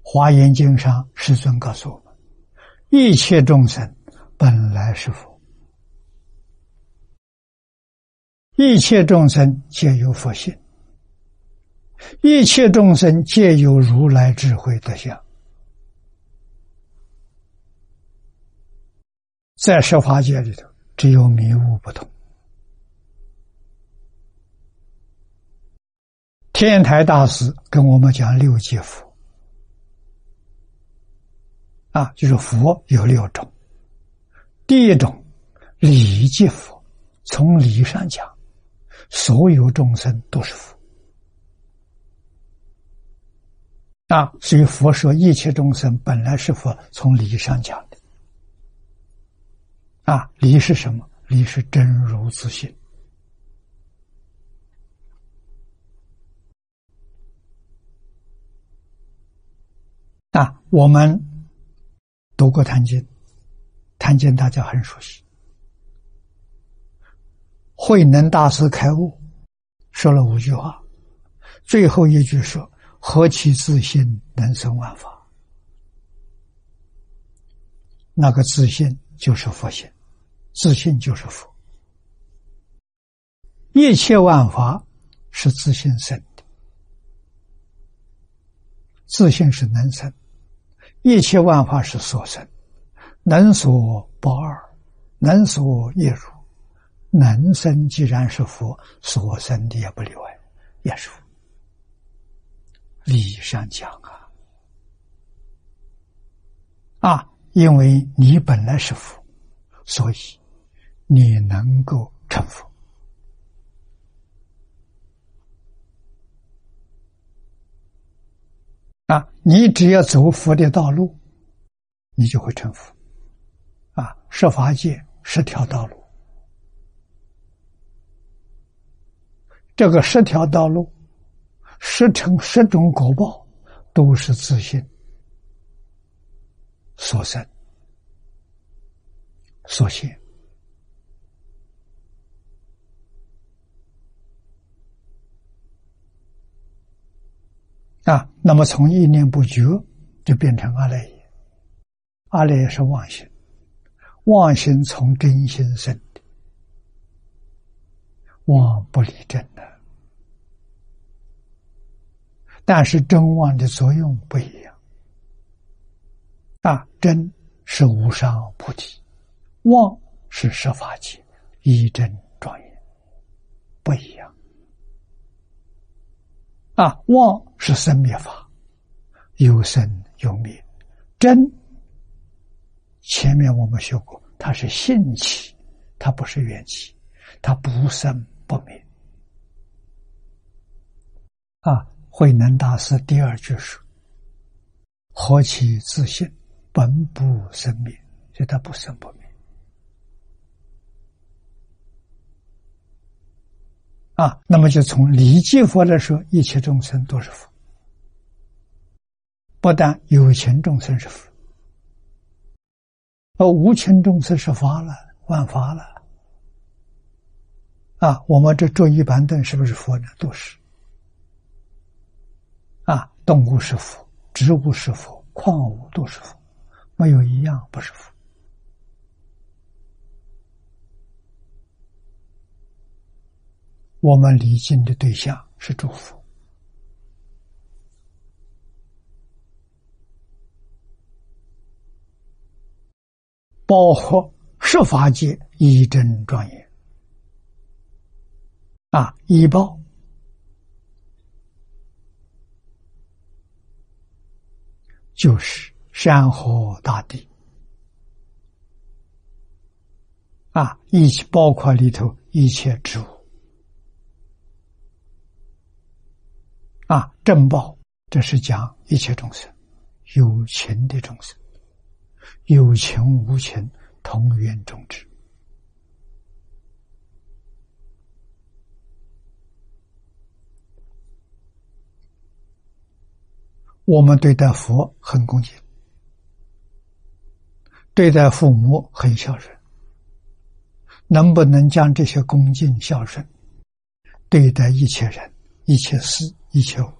华严经上世尊告诉我们，一切众生本来是佛，一切众生皆有佛性，一切众生皆有如来智慧德相。在十法界里头，只有迷悟不同。天台大师跟我们讲六界佛就是佛有6种。第一种理界佛，从理上讲，所有众生都是佛所以佛说一切众生本来是佛，从理上讲的理是什么？理是真如自性。我们读过坛经，坛经大家很熟悉。慧能大师开悟说了5句话，最后一句说：何其自性，能生万法。那个自性就是佛性，自性就是佛。一切万法是自性生的，自性是能生，一切万法是所生，能所不二，能所一如。能生既然是佛，所生的也不例外，也是佛。理上讲因为你本来是佛，所以你能够成佛。你只要走佛的道路，你就会成佛。十法界10条道路，这个10条道路10种果报，都是自性所生所现。那么从一念不觉就变成阿赖耶。阿赖耶是妄心，妄心从真心生的，妄不离真的。但是真妄的作用不一样。真是无上菩提，妄是十法界，一真庄严，不一样。妄是生灭法，有生有灭。真前面我们学过，它是性气，它不是缘起，它不生不灭。慧能大师第2句说：何其自性，本不生灭，所以它不生不灭。那么就从理界佛来说，一切众生都是佛，不但有情众生是佛，而无情众生是法了，万法了。我们这坐一板凳是不是佛呢？都是。动物是佛，植物是佛，矿物都是佛，没有一样不是佛。我们礼敬的对象是诸佛，包括十法界一真庄严。依报就是山河大地一起包括里头一切植物正报，这是讲一切众生，有情的众生，有情无情同源种智。我们对待佛很恭敬，对待父母很孝顺，能不能将这些恭敬孝顺对待一切人、一切事、一切物？